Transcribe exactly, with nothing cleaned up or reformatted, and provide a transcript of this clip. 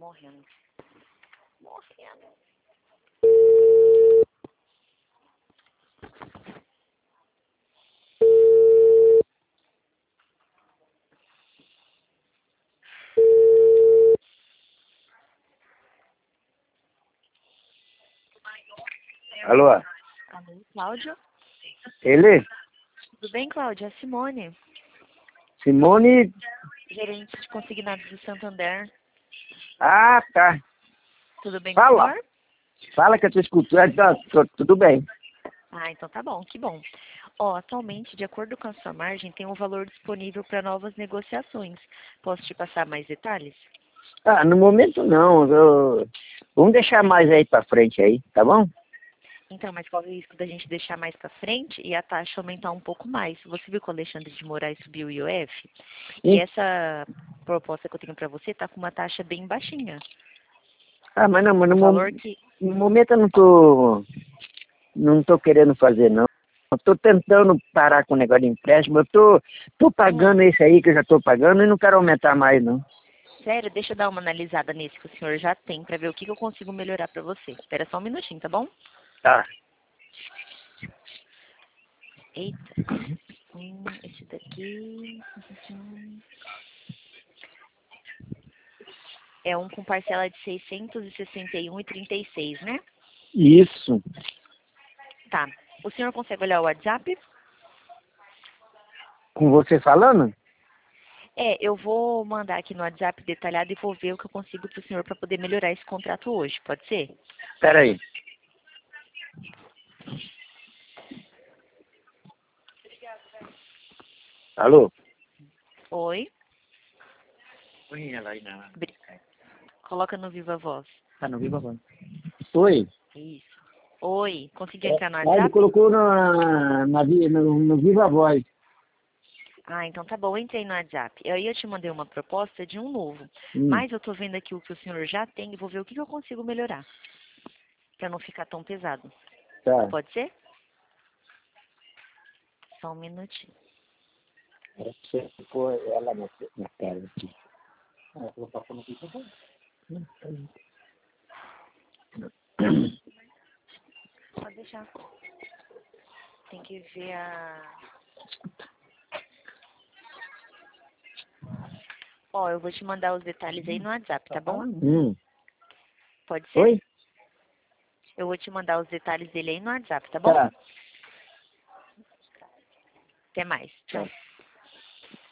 morrendo. Morrendo. Alô? Alô, Cláudio? Ele? Tudo bem, Cláudio? É a Simone, Simone? gerente de consignados do Santander. Ah, tá. Tudo bem com o Fala. senhor? Fala que eu tô escutando. Tá, tô- tudo bem. Ah, então tá bom, que bom. Ó, atualmente, de acordo com a sua margem, tem um valor disponível para novas negociações. Posso te passar mais detalhes? Ah, no momento não. eu- Vamos deixar mais aí pra frente aí, tá bom? Então, mas corre o risco da gente deixar mais para frente e a taxa aumentar um pouco mais. Você viu que o Alexandre de Moraes subiu o I O F? E Sim. essa proposta que eu tenho para você tá com uma taxa bem baixinha. Ah, mas não, mas no, O mo- valor que... no momento eu não tô. Não tô querendo fazer, não. Eu tô tentando parar com o negócio de empréstimo. Eu tô, tô pagando Hum, esse aí que eu já tô pagando e não quero aumentar mais, não. sério, deixa eu dar uma analisada nesse que o senhor já tem para ver o que, que eu consigo melhorar para você. Espera só um minutinho, tá bom? Tá. Eita. Hum, esse daqui... Hum, é um com parcela de seiscentos e sessenta e um e trinta e seis, né? Isso. Tá. O senhor consegue olhar o WhatsApp? Com você falando? É, eu vou mandar aqui no WhatsApp detalhado e vou ver o que eu consigo para o senhor para poder melhorar esse contrato hoje, pode ser? Pera aí. Alô? Oi? Põe ela aí na. Bri- Coloca no Viva Voz. Tá no Viva Voz. Oi. Isso. Oi, conseguiu É, entrar no aí ele WhatsApp? colocou na, na, vi- no, no Viva Voz. Ah, então tá bom, eu entrei no WhatsApp. E aí eu te mandei uma proposta de um novo. Hum, Mas eu tô vendo aqui o que o senhor já tem e vou ver o que, que eu consigo melhorar. Pra não ficar tão pesado. tá. Pode ser? Só um minutinho. Era pra você pôr ela na, na tela aqui. Ah, eu vou passar no Viva Voz. Hum, tá aí. Pode deixar. Tem que ver a... Ó, eu vou te mandar os detalhes aí no WhatsApp, tá bom? Hum. Pode ser? Oi? Eu vou te mandar os detalhes dele aí no WhatsApp, tá bom? Tá. Até mais. Tchau. Tá.